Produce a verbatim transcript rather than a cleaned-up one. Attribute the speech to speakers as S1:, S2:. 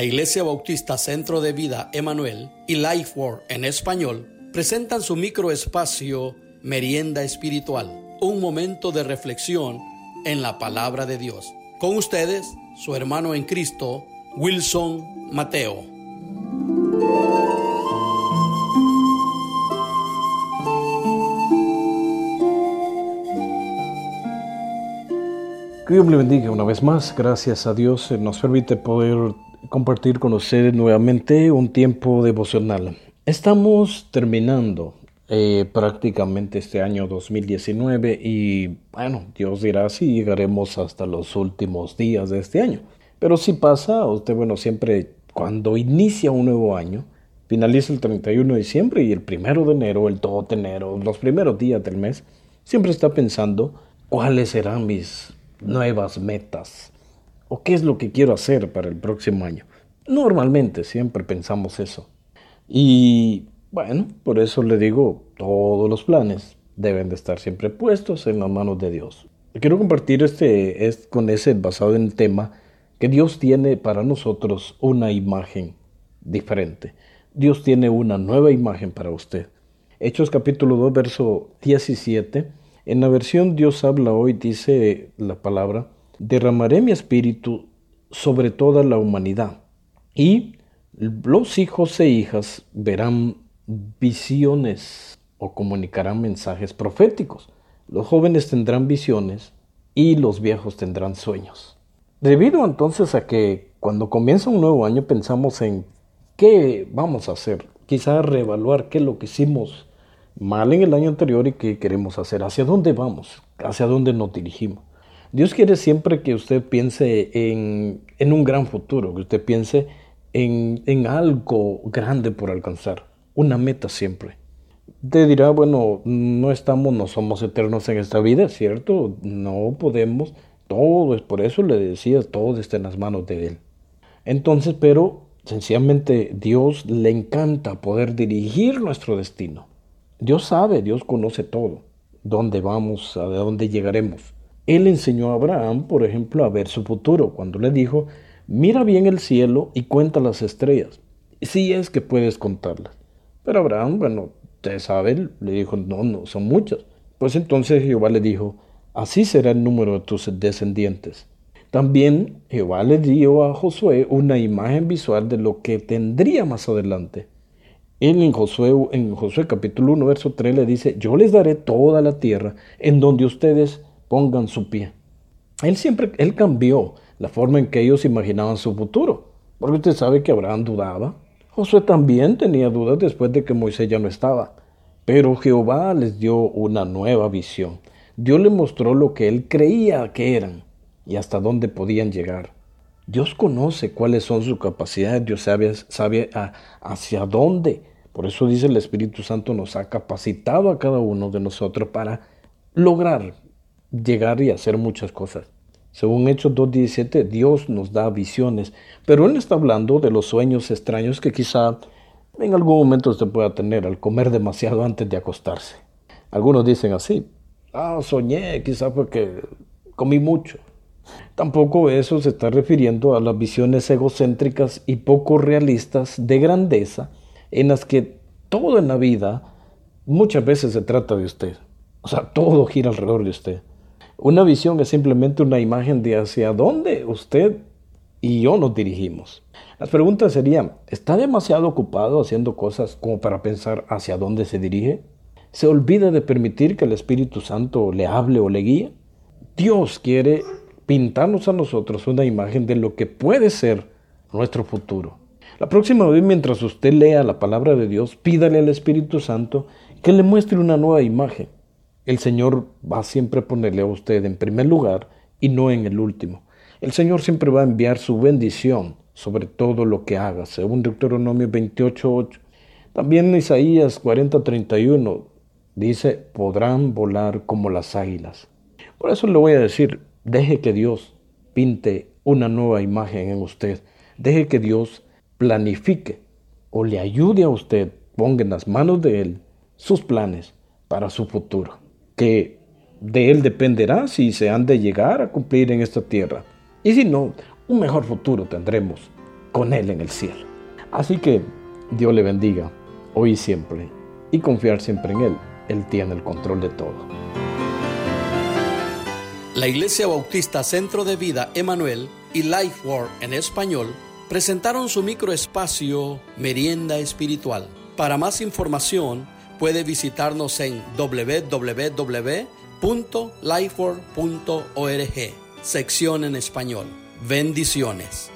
S1: La Iglesia Bautista Centro de Vida Emanuel y Lifeword en español presentan su microespacio Merienda Espiritual, un momento de reflexión en la palabra de Dios. Con ustedes, su hermano en Cristo, Wilson Mateo.
S2: Que Dios le bendiga una vez más. Gracias a Dios nos permite poder compartir con ustedes nuevamente un tiempo devocional. Estamos terminando eh, prácticamente este año dos mil diecinueve y bueno, Dios dirá si llegaremos hasta los últimos días de este año. Pero si pasa, usted bueno, siempre cuando inicia un nuevo año, finaliza el treinta y uno de diciembre y el primero de enero, el dos de enero, los primeros días del mes, siempre está pensando cuáles serán mis nuevas metas o qué es lo que quiero hacer para el próximo año. Normalmente siempre pensamos eso y bueno, por eso le digo, todos los planes deben de estar siempre puestos en las manos de Dios. Quiero compartir este es con ese basado en el tema que Dios tiene para nosotros una imagen diferente. Dios tiene una nueva imagen para usted. Hechos capítulo dos verso diecisiete. En la versión Dios habla hoy, dice la palabra, derramaré mi espíritu sobre toda la humanidad y los hijos e hijas verán visiones o comunicarán mensajes proféticos. Los jóvenes tendrán visiones y los viejos tendrán sueños. Debido entonces a que cuando comienza un nuevo año pensamos en qué vamos a hacer, quizá reevaluar qué es lo que hicimos mal en el año anterior y qué queremos hacer, hacia dónde vamos, hacia dónde nos dirigimos. Dios quiere siempre que usted piense en, en un gran futuro, que usted piense en, en algo grande por alcanzar, una meta siempre. Usted dirá, bueno, no estamos, no somos eternos en esta vida, ¿cierto? No podemos, todo es por eso le decía, todo está en las manos de Él. Entonces, pero sencillamente Dios le encanta poder dirigir nuestro destino. Dios sabe, Dios conoce todo, dónde vamos, a dónde llegaremos. Él enseñó a Abraham, por ejemplo, a ver su futuro, cuando le dijo, mira bien el cielo y cuenta las estrellas, si es que puedes contarlas. Pero Abraham, bueno, usted sabe, le dijo, no, no, son muchas. Pues entonces Jehová le dijo, así será el número de tus descendientes. También Jehová le dio a Josué una imagen visual de lo que tendría más adelante. Él en Josué, en Josué capítulo uno, verso tres le dice, yo les daré toda la tierra en donde ustedes pongan su pie. Él siempre, él cambió la forma en que ellos imaginaban su futuro, porque usted sabe que Abraham dudaba. Josué también tenía dudas después de que Moisés ya no estaba, pero Jehová les dio una nueva visión. Dios les mostró lo que él creía que eran y hasta dónde podían llegar. Dios conoce cuáles son sus capacidades, Dios sabe, sabe a, hacia dónde. Por eso dice el Espíritu Santo nos ha capacitado a cada uno de nosotros para lograr llegar y hacer muchas cosas. Según Hechos dos diecisiete, Dios nos da visiones, pero Él está hablando de los sueños extraños que quizá en algún momento usted pueda tener al comer demasiado antes de acostarse. Algunos dicen así, ah, soñé, quizá porque comí mucho. Tampoco eso se está refiriendo a las visiones egocéntricas y poco realistas de grandeza en las que todo en la vida muchas veces se trata de usted. O sea, todo gira alrededor de usted. Una visión es simplemente una imagen de hacia dónde usted y yo nos dirigimos. Las preguntas serían, ¿está demasiado ocupado haciendo cosas como para pensar hacia dónde se dirige? ¿Se olvida de permitir que el Espíritu Santo le hable o le guíe? Dios quiere pintarnos a nosotros una imagen de lo que puede ser nuestro futuro. La próxima vez, mientras usted lea la palabra de Dios, pídale al Espíritu Santo que le muestre una nueva imagen. El Señor va siempre a ponerle a usted en primer lugar y no en el último. El Señor siempre va a enviar su bendición sobre todo lo que haga, según Deuteronomio veintiocho ocho. También en Isaías cuarenta treinta y uno dice, podrán volar como las águilas. Por eso le voy a decir, deje que Dios pinte una nueva imagen en usted. Deje que Dios planifique o le ayude a usted, ponga en las manos de Él sus planes para su futuro, que de Él dependerá si se han de llegar a cumplir en esta tierra. Y si no, un mejor futuro tendremos con Él en el cielo. Así que Dios le bendiga hoy y siempre, y confiar siempre en Él. Él tiene el control de todo.
S1: La Iglesia Bautista Centro de Vida Emanuel y Lifeword en español presentaron su microespacio Merienda Espiritual. Para más información puede visitarnos en doble u doble u doble u punto lifeword punto org, sección en español. Bendiciones.